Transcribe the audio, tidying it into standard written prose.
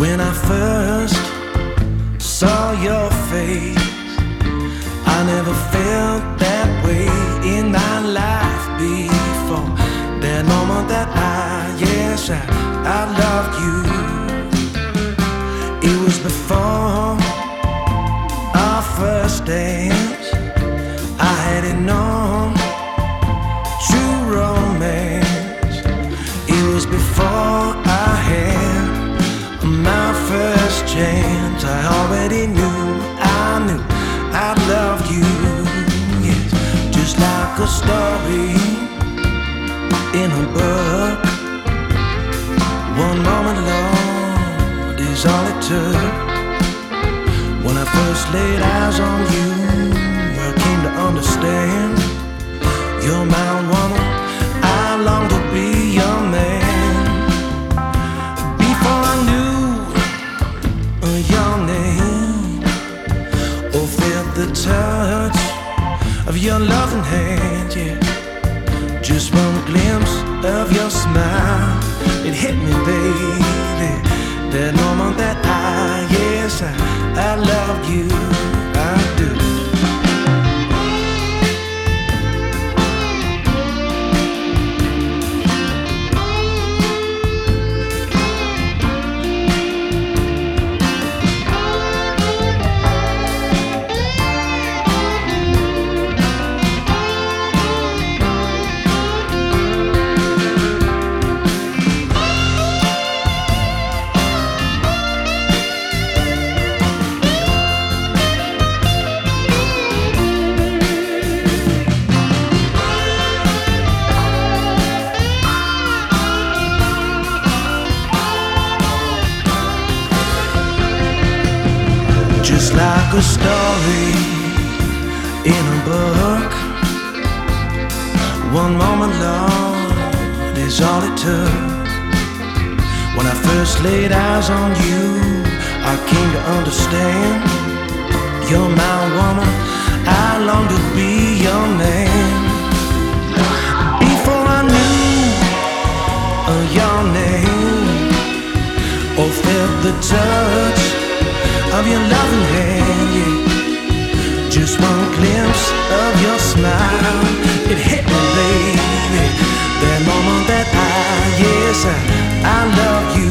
When I first saw your face, I never felt that way in my life before. That moment that I loved you. It was before our first dance. I hadn't known true romance. It was before I had my first chance. I already knew, I loved you. Yes, just like a story in a book. One moment, Lord, is all it took. When I first laid eyes on you, I came to understand you're my woman, I long to be your man. Before I knew your name or felt the touch of your loving hand, yeah. Just one glimpse of your smile, it hit me, baby. That moment that I love you, I do. Just like a story in a book. One moment, Lord, is all it took. When I first laid eyes on you, I came to understand you're my woman, I long to be your man. Before I knew your name or felt the touch of your loving hand, yeah. Just one glimpse of your smile, it hit me, baby. That moment that I love you.